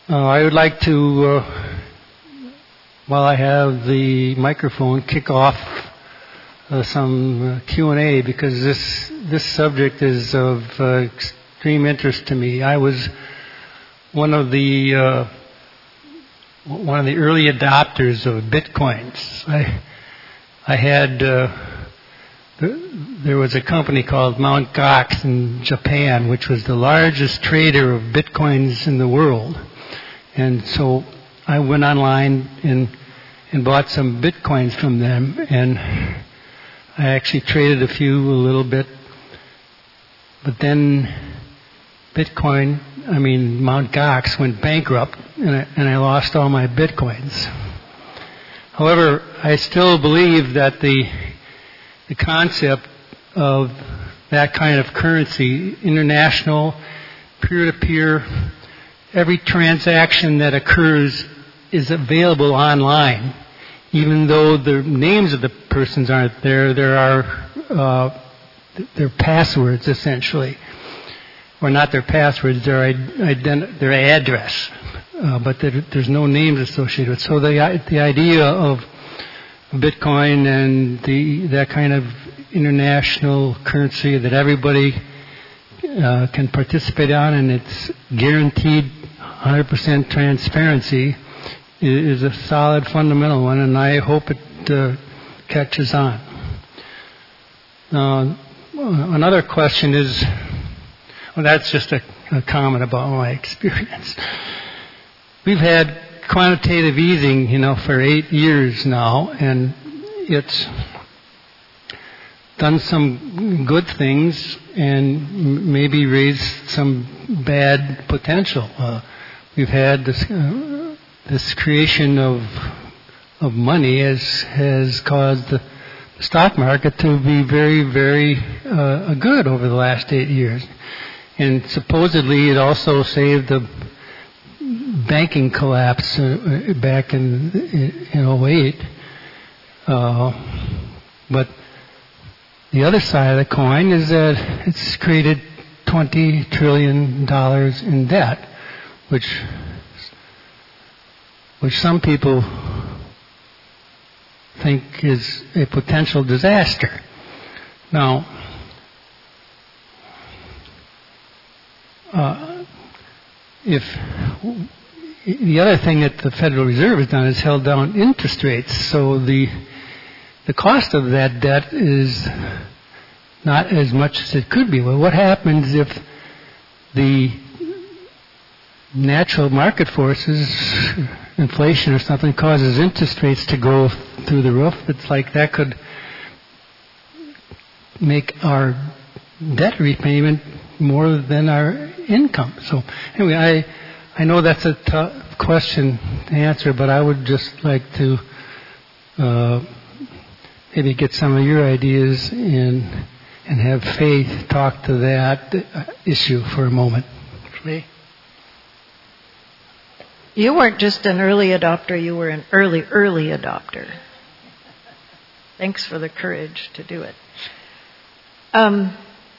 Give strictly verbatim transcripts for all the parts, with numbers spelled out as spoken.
Uh, I would like to, uh, while I have the microphone, kick off uh, some uh, Q and A, because this this subject is of uh, extreme interest to me. I was one of the uh, one of the early adopters of Bitcoins. I I had uh, there was a company called Mount Gox in Japan, which was the largest trader of Bitcoins in the world. And so I went online and and bought some Bitcoins from them, and I actually traded a few a little bit. But then Bitcoin, I mean Mount Gox, went bankrupt, and I, and I lost all my Bitcoins. However, I still believe that the the concept of that kind of currency, international, peer-to-peer, every transaction that occurs is available online. Even though the names of the persons aren't there, there are uh, their passwords, essentially. Or not their passwords, their, ident- their address. Uh, but there, there's no names associated with it. So the, the idea of Bitcoin and the that kind of international currency that everybody uh, can participate on, and it's guaranteed one hundred percent transparency, is a solid fundamental one, and I hope it uh, catches on. Uh, another question is, well, that's just a, a comment about my experience. We've had quantitative easing, you know, for eight years now, and it's done some good things and maybe raised some bad potential. Uh, we've had this uh, this creation of of money has has caused the stock market to be very, very uh, good over the last eight years, and supposedly it also saved the banking collapse uh, back in in oh eight. Uh, but the other side of the coin is that it's created twenty trillion dollars in debt, which which some people think is a potential disaster. Now, uh, if the other thing that the Federal Reserve has done is held down interest rates, so the the cost of that debt is not as much as it could be. Well, what happens if the natural market forces, inflation or something, causes interest rates to go through the roof? It's like that could make our debt repayment more than our income. So anyway, I I know that's a tough question to answer, but I would just like to uh, maybe get some of your ideas in and have Faith talk to that issue for a moment. Faith? You weren't just an early adopter, you were an early, early adopter. Thanks for the courage to do it. Um,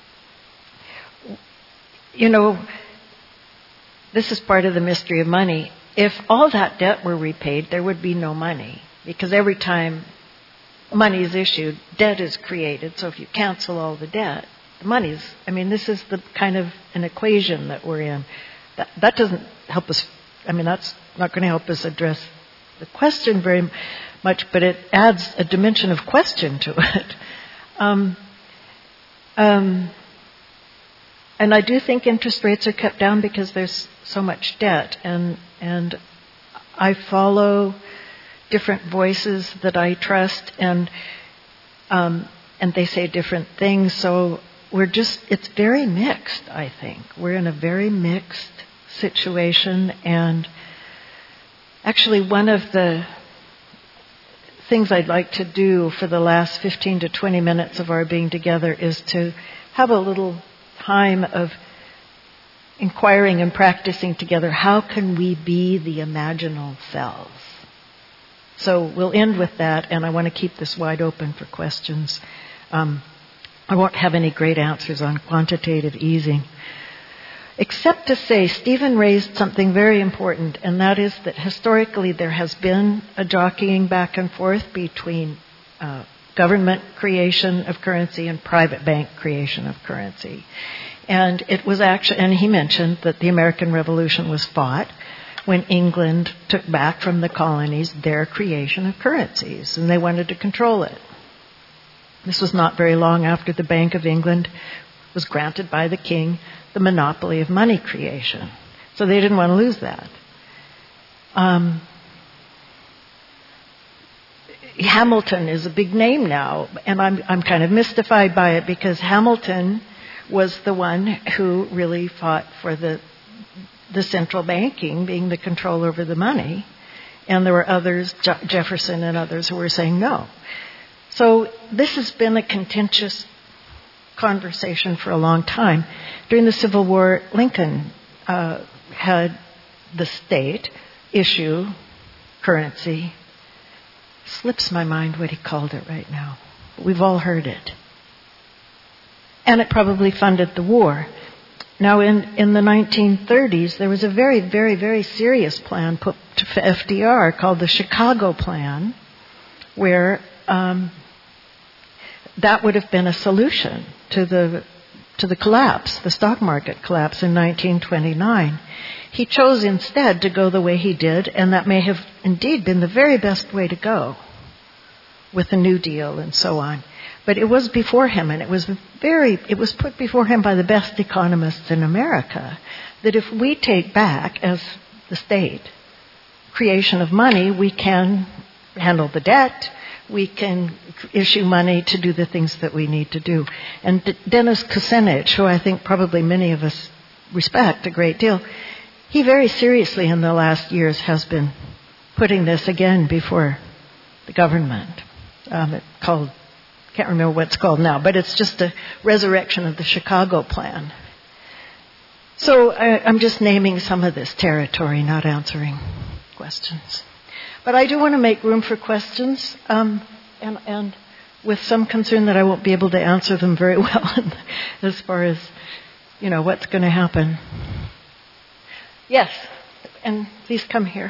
you know, this is part of the mystery of money. If all that debt were repaid, there would be no money. Because every time money is issued, debt is created. So if you cancel all the debt, the money's, I mean, this is the kind of an equation that we're in. That, that doesn't help us, I mean, that's not going to help us address the question very much, but it adds a dimension of question to it. Um, um, and I do think interest rates are kept down because there's so much debt, and and I follow different voices that I trust, and um, and they say different things. So we're just, it's very mixed, I think. We're in a very mixed situation, and actually one of the things I'd like to do for the last fifteen to twenty minutes of our being together is to have a little time of inquiring and practicing together. How can we be the imaginal selves? So we'll end with that, and I want to keep this wide open for questions. Um, I won't have any great answers on quantitative easing. except to say Stephen raised something very important, and that is that historically there has been a jockeying back and forth between uh, government creation of currency and private bank creation of currency. And it was actually, and he mentioned that the American Revolution was fought when England took back from the colonies their creation of currencies, and they wanted to control it. This was not very long after the Bank of England was granted by the king the monopoly of money creation. So they didn't want to lose that. Um, Hamilton is a big name now, and I'm, I'm kind of mystified by it because Hamilton was the one who really fought for the the central banking being the control over the money, and there were others, Je- Jefferson and others, who were saying no. So this has been a contentious conversation for a long time. During the Civil War, Lincoln uh, had the state issue currency. Slips my mind what he called it right now. We've all heard it. And it probably funded the war. Now, in, in the nineteen thirties, there was a very, very, very serious plan put to F D R called the Chicago Plan, where um, that would have been a solution to the to the collapse, the stock market collapse in nineteen twenty-nine. He chose instead to go the way he did, and that may have indeed been the very best way to go with the New Deal and so on. But it was before him, and it was very, it was put before him by the best economists in America, that if we take back, as the state, creation of money, we can handle the debt, we can issue money to do the things that we need to do. And D- Dennis Kucinich, who I think probably many of us respect a great deal, he very seriously in the last years has been putting this again before the government. Um, it's called, can't remember what it's called now, but it's just a resurrection of the Chicago Plan. So I, I'm just naming some of this territory, not answering questions. But I do want to make room for questions, um, and, and with some concern that I won't be able to answer them very well as far as, you know, what's going to happen. Yes, and please come here.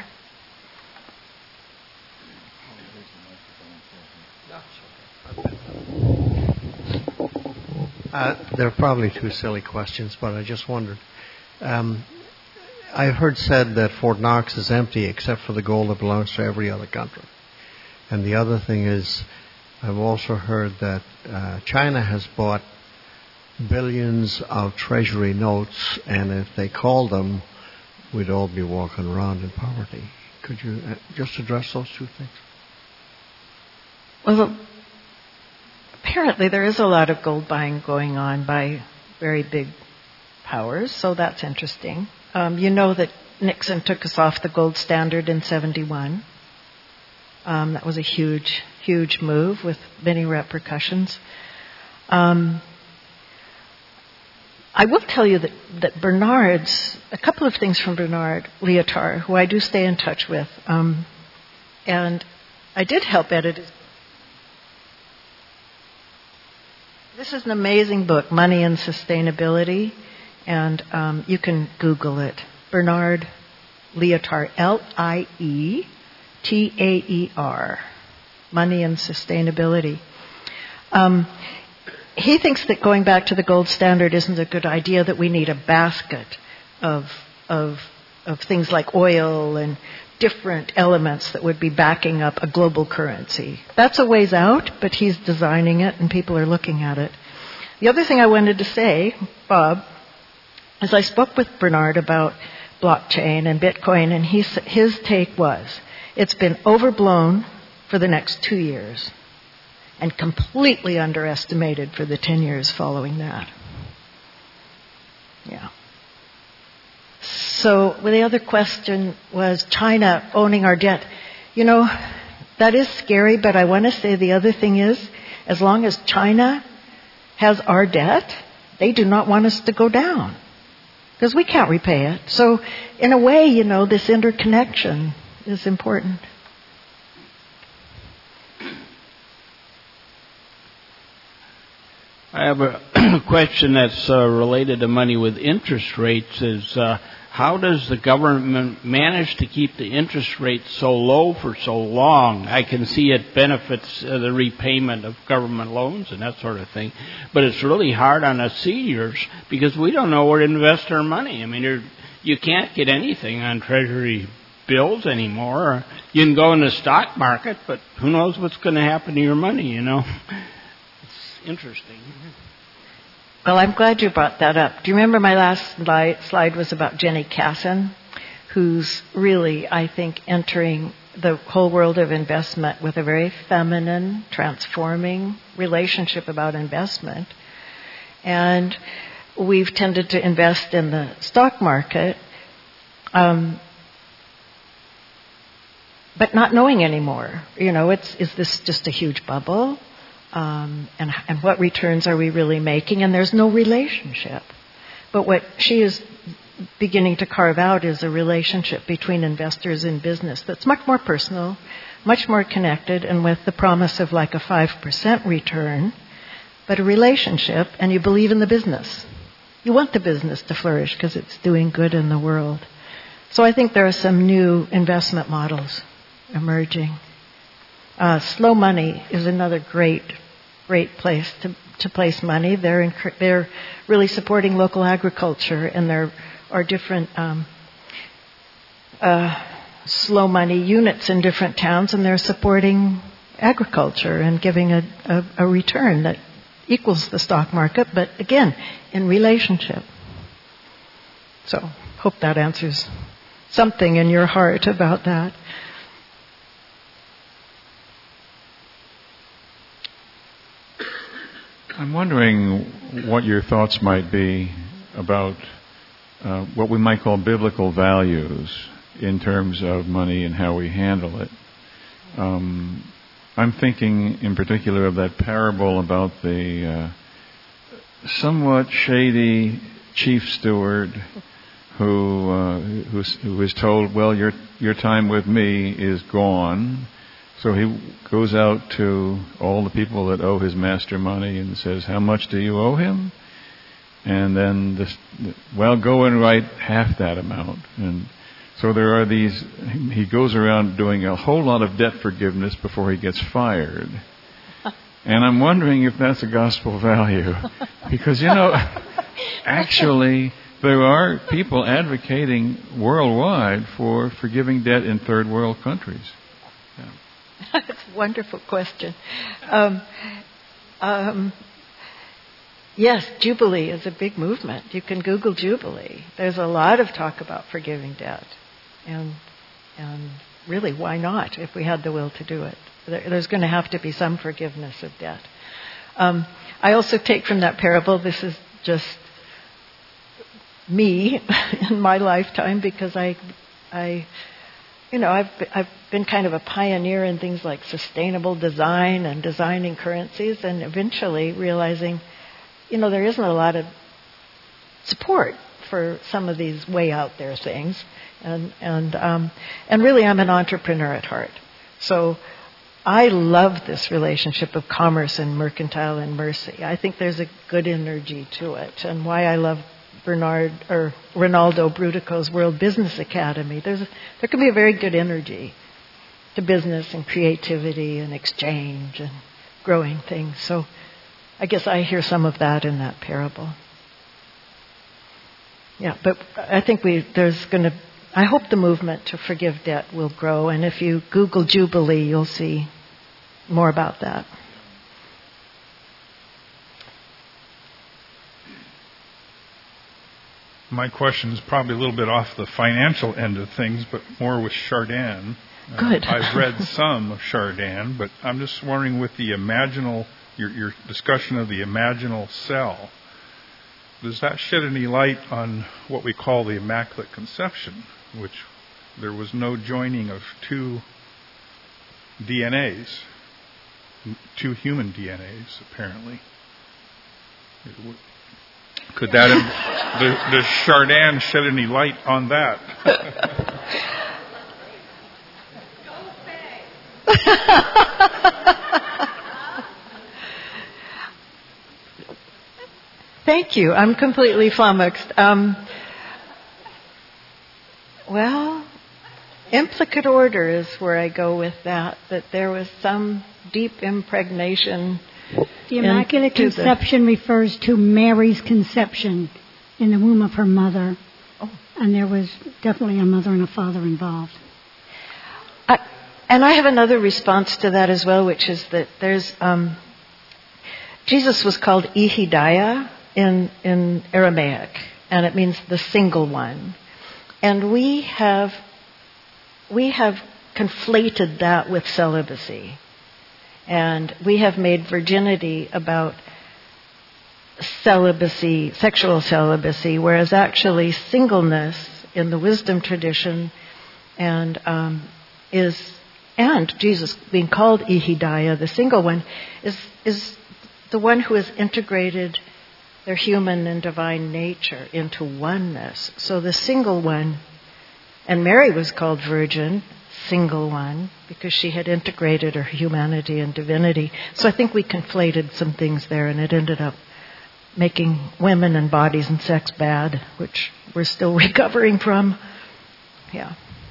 Uh, they're probably two silly questions, but I just wondered. Um, I've heard said that Fort Knox is empty except for the gold that belongs to every other country. And the other thing is, I've also heard that uh, China has bought billions of treasury notes, and if they called them, we'd all be walking around in poverty. Could you uh, just address those two things? Well, apparently there is a lot of gold buying going on by very big powers, so that's interesting. Um, you know that Nixon took us off the gold standard in seventy-one. Um, that was a huge, huge move with many repercussions. Um, I will tell you that, that Bernard's, a couple of things from Bernard Lyotard, who I do stay in touch with, um, and I did help edit his. This is an amazing book, Money and Sustainability, and um, you can Google it. Bernard Lyotard, L I E T A E R, Money and Sustainability. Um, he thinks that going back to the gold standard isn't a good idea, that we need a basket of, of, of things like oil and different elements that would be backing up a global currency. That's a ways out, but he's designing it and people are looking at it. The other thing I wanted to say, Bob, is I spoke with Bernard about blockchain and Bitcoin, and he, his take was, it's been overblown for the next two years and completely underestimated for the ten years following that. Yeah. So well, the other question was China owning our debt. You know, that is scary, but I want to say the other thing is, as long as China has our debt, they do not want us to go down because we can't repay it. So in a way, you know, this interconnection is important. I have a question that's uh, related to money with interest rates. Is uh, how does the government manage to keep the interest rate so low for so long? I can see it benefits uh, the repayment of government loans and that sort of thing, but it's really hard on us seniors because we don't know where to invest our money. I mean, you're, you can't get anything on Treasury bills anymore. You can go in the stock market, but who knows what's going to happen to your money, you know? Interesting. Well, I'm glad you brought that up. Do you remember my last slide, slide was about Jenny Casson, who's really, I think, entering the whole world of investment with a very feminine, transforming relationship about investment. And we've tended to invest in the stock market, um, but not knowing anymore. You know, it's is this just a huge bubble? Um, and, and what returns are we really making? And there's no relationship. But what she is beginning to carve out is a relationship between investors and business that's much more personal, much more connected, and with the promise of like a five percent return, but a relationship, and you believe in the business. You want the business to flourish because it's doing good in the world. So I think there are some new investment models emerging. Uh, slow money is another great, great place to, to place money. They're in, they're really supporting local agriculture, and there are different um, uh, slow money units in different towns, and they're supporting agriculture and giving a, a, a return that equals the stock market, but again, in relationship. So, hope that answers something in your heart about that. I'm wondering what your thoughts might be about uh, what we might call biblical values in terms of money and how we handle it. Um, I'm thinking in particular of that parable about the uh, somewhat shady chief steward who uh, who who is told, well, your your time with me is gone. So he goes out to all the people that owe his master money and says, how much do you owe him? And then, this, well, go and write half that amount. And so there are these, he goes around doing a whole lot of debt forgiveness before he gets fired. And I'm wondering if that's a gospel value. Because, you know, actually, there are people advocating worldwide for forgiving debt in third world countries. Yeah. That's a wonderful question. Um, um, yes, Jubilee is a big movement. You can Google Jubilee. There's a lot of talk about forgiving debt. And and really, why not if we had the will to do it? There, there's going to have to be some forgiveness of debt. Um, I also take from that parable, this is just me in my lifetime, because I... I You know, I've I've been kind of a pioneer in things like sustainable design and designing currencies, and eventually realizing, you know, there isn't a lot of support for some of these way out there things, and and um, and really, I'm an entrepreneur at heart, so I love this relationship of commerce and mercantile and mercy. I think there's a good energy to it, and why I love Bernard or Ronaldo Brutico's World Business Academy. There's a, there can be a very good energy to business and creativity and exchange and growing things. So I guess I hear some of that in that parable. Yeah, but I think we there's going to. I hope the movement to forgive debt will grow, and if you Google Jubilee, you'll see more about that. My question is probably a little bit off the financial end of things, but more with Chardin. Good. Uh, I've read some of Chardin, but I'm just wondering with the imaginal, your, your discussion of the imaginal cell, does that shed any light on what we call the Immaculate Conception, which there was no joining of two D N As, two human D N As, apparently? Could that have, does Chardin shed any light on that? Thank you. I'm completely flummoxed. Um, well, implicate order is where I go with that, that there was some deep impregnation. The Immaculate Conception the... refers to Mary's conception in the womb of her mother. Oh. And there was definitely a mother and a father involved. I, and I have another response to that as well, which is that there's... Um, Jesus was called Ehidaiah in, in Aramaic, and it means the single one. And we have we have conflated that with celibacy. And we have made virginity about celibacy, sexual celibacy, whereas actually singleness in the wisdom tradition and um, is and Jesus being called Ehidaiah, the single one, is is the one who has integrated their human and divine nature into oneness. So the single one, and Mary was called virgin, single one, because she had integrated her humanity and divinity. So I think we conflated some things there, and it ended up making women and bodies and sex bad, which we're still recovering from. Yeah.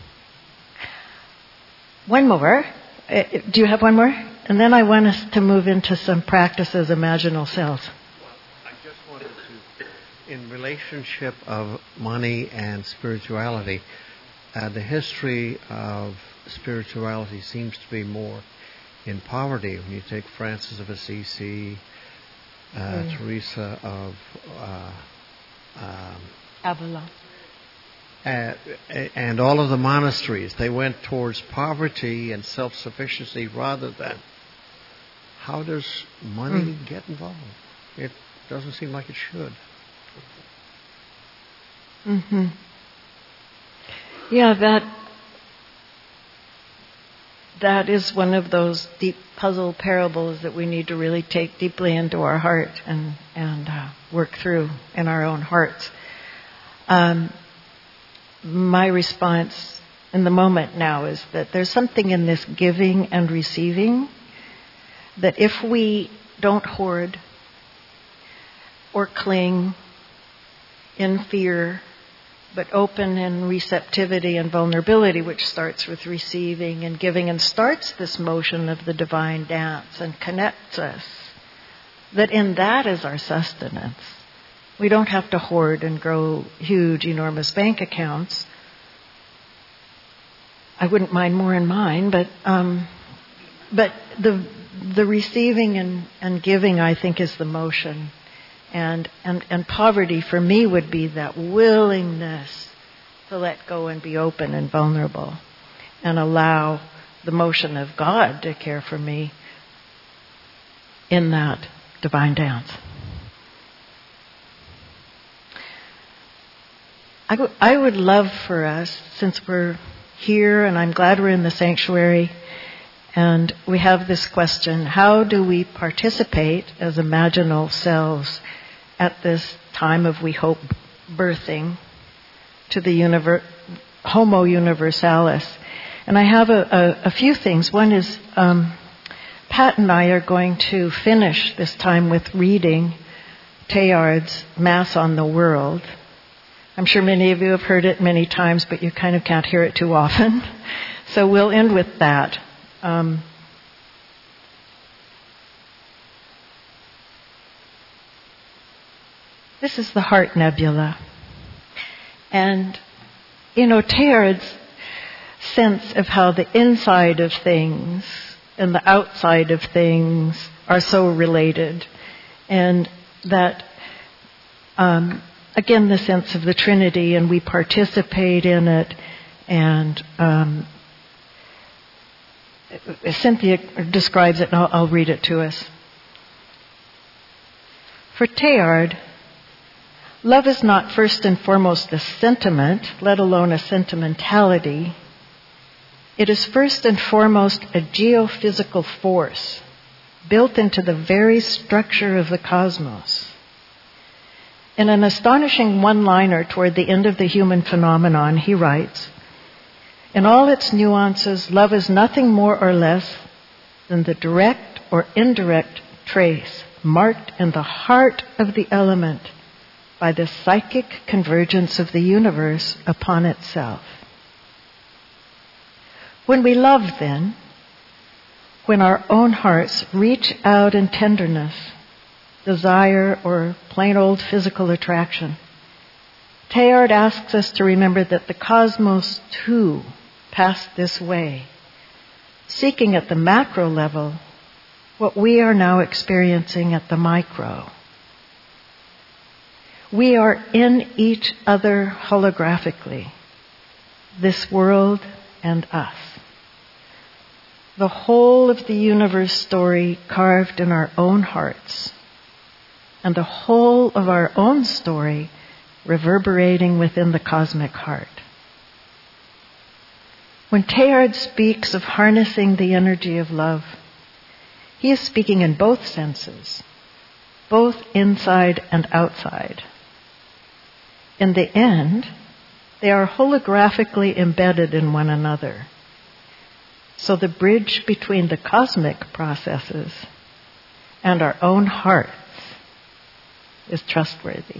One more. Uh, do you have one more? And then I want us to move into some practices of imaginal cells. I just wanted to, in relationship of money and spirituality, uh, the history of spirituality seems to be more in poverty. When you take Francis of Assisi, uh, mm. Teresa of uh, um, Avila. Uh, and all of the monasteries, they went towards poverty and self-sufficiency rather than how does money mm. get involved? It doesn't seem like it should. Mm-hmm. Yeah, that that is one of those deep puzzle parables that we need to really take deeply into our heart and and uh, work through in our own hearts. Um, my response in the moment now is that there's something in this giving and receiving that if we don't hoard or cling in fear, but open in receptivity and vulnerability, which starts with receiving and giving and starts this motion of the divine dance and connects us, that in that is our sustenance. We don't have to hoard and grow huge, enormous bank accounts. I wouldn't mind more in mine, but um, but the the receiving and, and giving, I think, is the motion. And, and and poverty for me would be that willingness to let go and be open and vulnerable and allow the motion of God to care for me in that divine dance. I, w- I would love for us, since we're here and I'm glad we're in the sanctuary, and we have this question, how do we participate as imaginal selves at this time of, we hope, birthing to the univer- Homo Universalis? And I have a, a, a few things. One is um, Pat and I are going to finish this time with reading Teilhard's Mass on the World. I'm sure many of you have heard it many times, but you kind of can't hear it too often. So we'll end with that. Um, this is the Heart Nebula. And, you know, Teilhard's sense of how the inside of things and the outside of things are so related. And that... Um, Again, the sense of the Trinity, and we participate in it. And um, Cynthia describes it, and I'll, I'll read it to us. For Teilhard, love is not first and foremost a sentiment, let alone a sentimentality. It is first and foremost a geophysical force built into the very structure of the cosmos. In an astonishing one-liner toward the end of the human phenomenon, he writes, in all its nuances, love is nothing more or less than the direct or indirect trace, marked in the heart of the element by the psychic convergence of the universe upon itself. When we love, then, when our own hearts reach out in tenderness, desire, or plain old physical attraction, Teilhard asks us to remember that the cosmos too passed this way, seeking at the macro level what we are now experiencing at the micro. We are in each other holographically, this world and us. The whole of the universe story carved in our own hearts, and the whole of our own story reverberating within the cosmic heart. When Teilhard speaks of harnessing the energy of love, he is speaking in both senses, both inside and outside. In the end, they are holographically embedded in one another. So the bridge between the cosmic processes and our own hearts is trustworthy.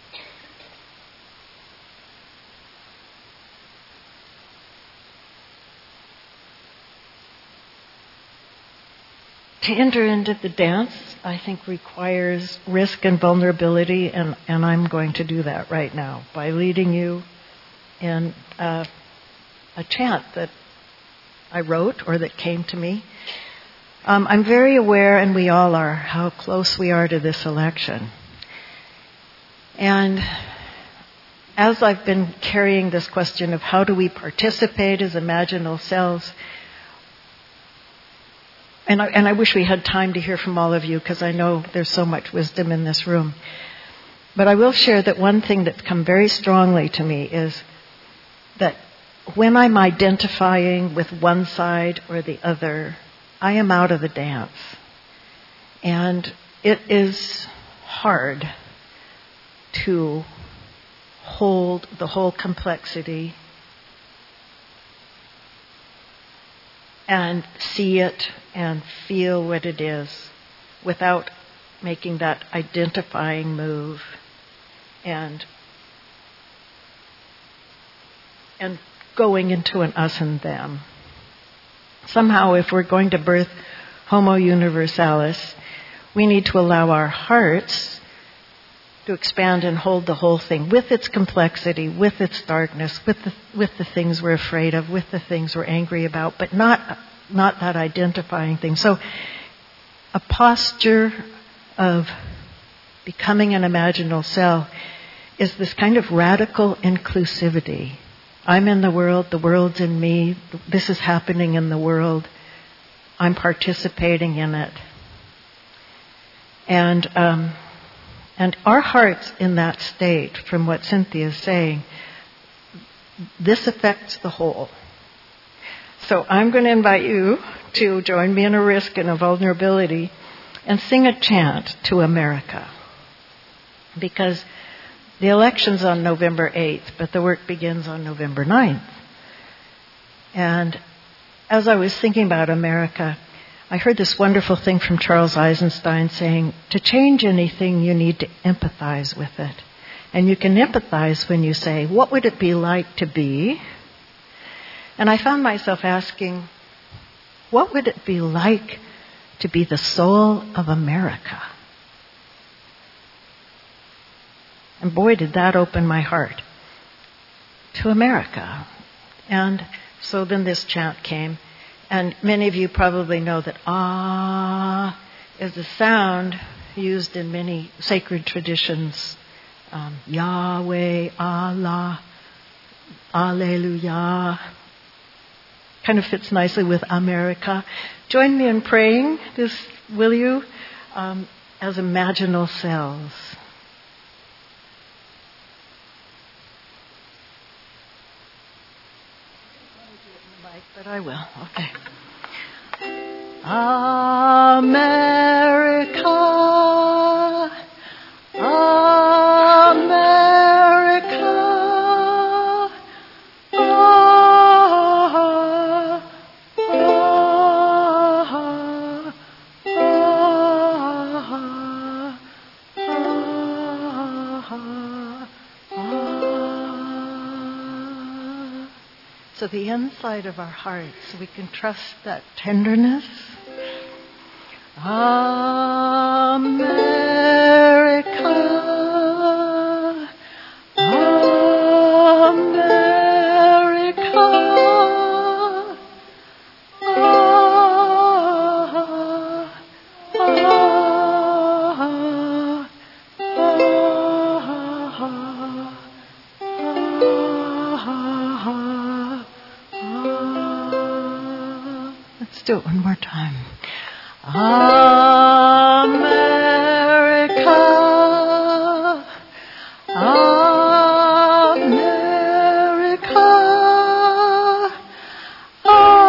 To enter into the dance, I think, requires risk and vulnerability, and, and I'm going to do that right now by leading you in uh, a chant that I wrote or that came to me. Um, I'm very aware, and we all are, how close we are to this election. And as I've been carrying this question of how do we participate as imaginal selves, and I, and I wish we had time to hear from all of you because I know there's so much wisdom in this room. But I will share that one thing that's come very strongly to me is that when I'm identifying with one side or the other, I am out of the dance. And it is hard to hold the whole complexity and see it and feel what it is without making that identifying move and and going into an us and them. Somehow, if we're going to birth Homo Universalis, we need to allow our hearts to expand and hold the whole thing with its complexity, with its darkness, with the, with the things we're afraid of, with the things we're angry about, but not, not that identifying thing. So a posture of becoming an imaginal self is this kind of radical inclusivity. I'm in the world, the world's in me, this is happening in the world, I'm participating in it. And um, and our hearts in that state, from what Cynthia is saying, this affects the whole. So I'm going to invite you to join me in a risk and a vulnerability and sing a chant to America. Because the election's on November eighth, but the work begins on November ninth. And as I was thinking about America, I heard this wonderful thing from Charles Eisenstein saying, to change anything, you need to empathize with it. And you can empathize when you say, what would it be like to be? And I found myself asking, what would it be like to be the soul of America? And boy, did that open my heart to America. And so then this chant came. And many of you probably know that ah is a sound used in many sacred traditions. Um, Yahweh, Allah, Alleluia. Kind of fits nicely with America. Join me in praying this, will you, um, as imaginal selves. But I will. Okay. America, America, ah, ah, ah, ah. to the inside of our hearts so we can trust that tenderness. America, America, ah, ah, ah. Let's do it one more time. America, America, ah,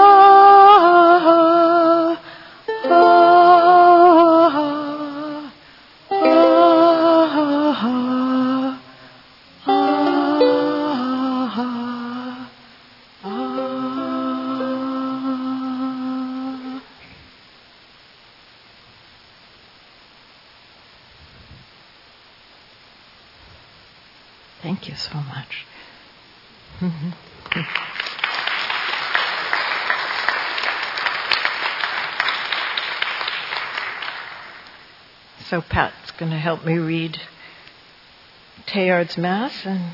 ah, ah, ah. Thank you so much. So Pat's going to help me read Teilhard's Mass, and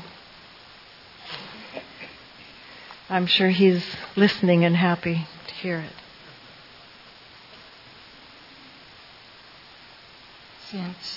I'm sure he's listening and happy to hear it. Since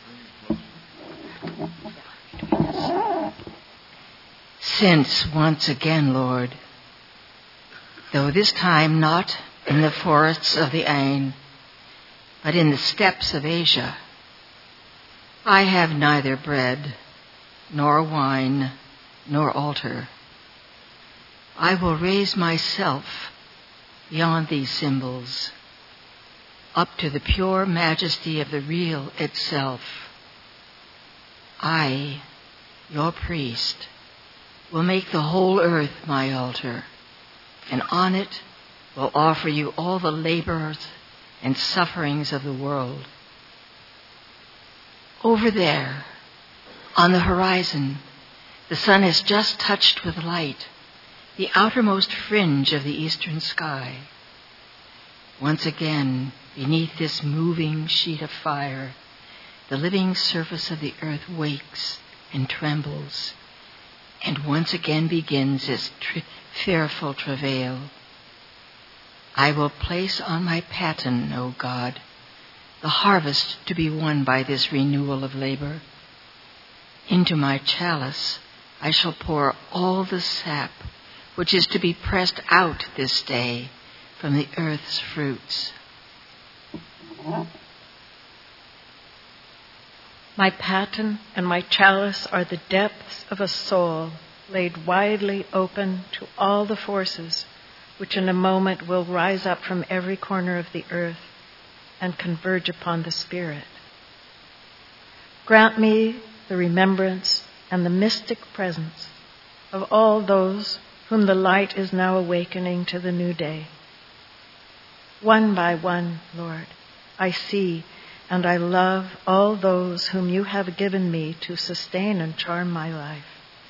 Since once again, Lord, though this time not in the forests of the Ain, but in the steppes of Asia, I have neither bread, nor wine, nor altar. I will raise myself beyond these symbols, up to the pure majesty of the real itself. I, your priest, will make the whole earth my altar, and on it will offer you all the labors and sufferings of the world. Over there, on the horizon, the sun has just touched with light the outermost fringe of the eastern sky. Once again, beneath this moving sheet of fire, the living surface of the earth wakes and trembles, and once again begins its tri- fearful travail. I will place on my paten, O God, the harvest to be won by this renewal of labor. Into my chalice I shall pour all the sap which is to be pressed out this day from the earth's fruits. My paten and my chalice are the depths of a soul laid widely open to all the forces which in a moment will rise up from every corner of the earth and converge upon the Spirit. Grant me the remembrance and the mystic presence of all those whom the light is now awakening to the new day. One by one, Lord, I see and I love all those whom you have given me to sustain and charm my life.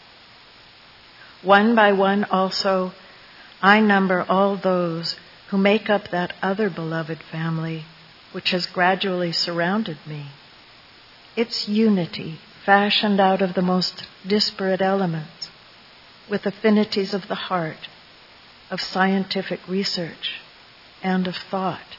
One by one also, I number all those who make up that other beloved family which has gradually surrounded me. Its unity, fashioned out of the most disparate elements, with affinities of the heart, of scientific research, and of thought.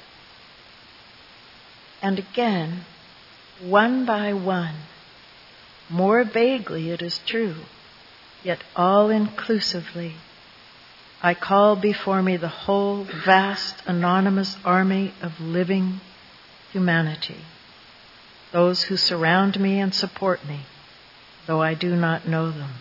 And again, one by one, more vaguely it is true, yet all-inclusively, I call before me the whole vast anonymous army of living humanity, those who surround me and support me, though I do not know them.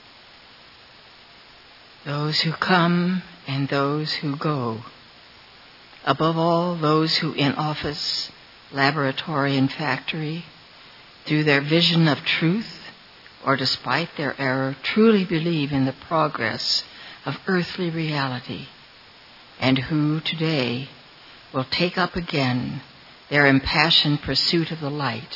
Those who come and those who go. Above all, those who in office, laboratory, and factory, through their vision of truth, or despite their error, truly believe in the progress of earthly reality, and who today will take up again their impassioned pursuit of the light.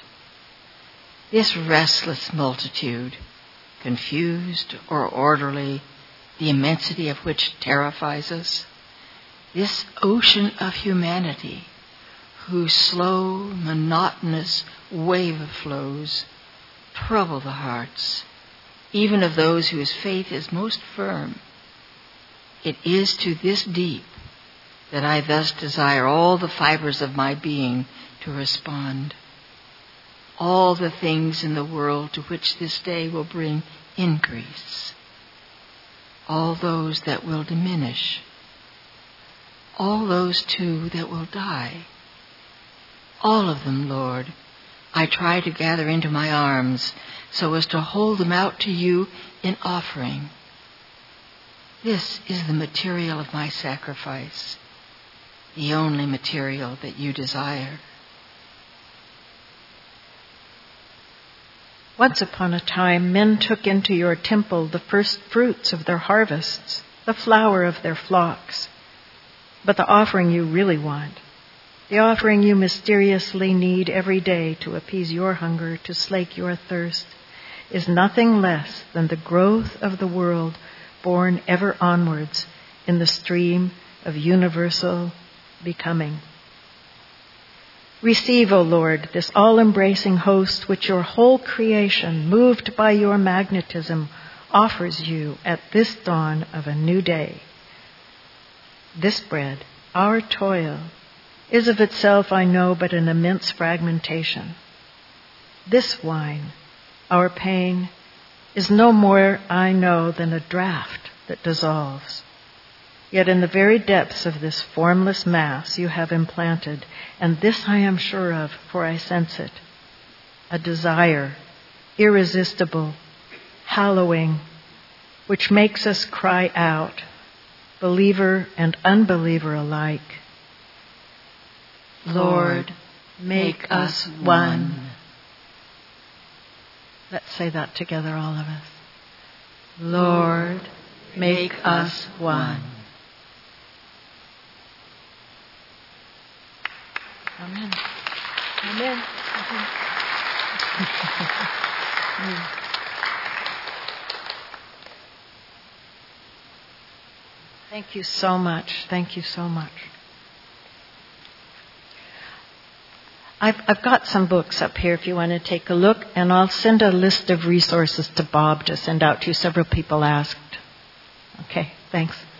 This restless multitude, confused or orderly, the immensity of which terrifies us, this ocean of humanity, whose slow, monotonous wave of flows trouble the hearts, even of those whose faith is most firm. It is to this deep that I thus desire all the fibers of my being to respond. All the things in the world to which this day will bring increase. All those that will diminish. All those, too, that will die. All of them, Lord, I try to gather into my arms so as to hold them out to you in offering. This is the material of my sacrifice, the only material that you desire. Once upon a time, men took into your temple the first fruits of their harvests, the flower of their flocks. But the offering you really want, the offering you mysteriously need every day to appease your hunger, to slake your thirst, is nothing less than the growth of the world borne ever onwards in the stream of universal becoming. Receive, O Lord, this all-embracing host which your whole creation, moved by your magnetism, offers you at this dawn of a new day. This bread, our toil, is of itself, I know, but an immense fragmentation. This wine, our pain, is no more, I know, than a draught that dissolves. Yet in the very depths of this formless mass you have implanted, and this I am sure of, for I sense it, a desire, irresistible, hallowing, which makes us cry out, believer and unbeliever alike, Lord, make us one. Let's say that together, all of us. Lord, make us one. Amen. Amen. Thank you so much. Thank you so much. I've, I've got some books up here if you want to take a look, and I'll send a list of resources to Bob to send out to you. Several people asked. Okay, thanks.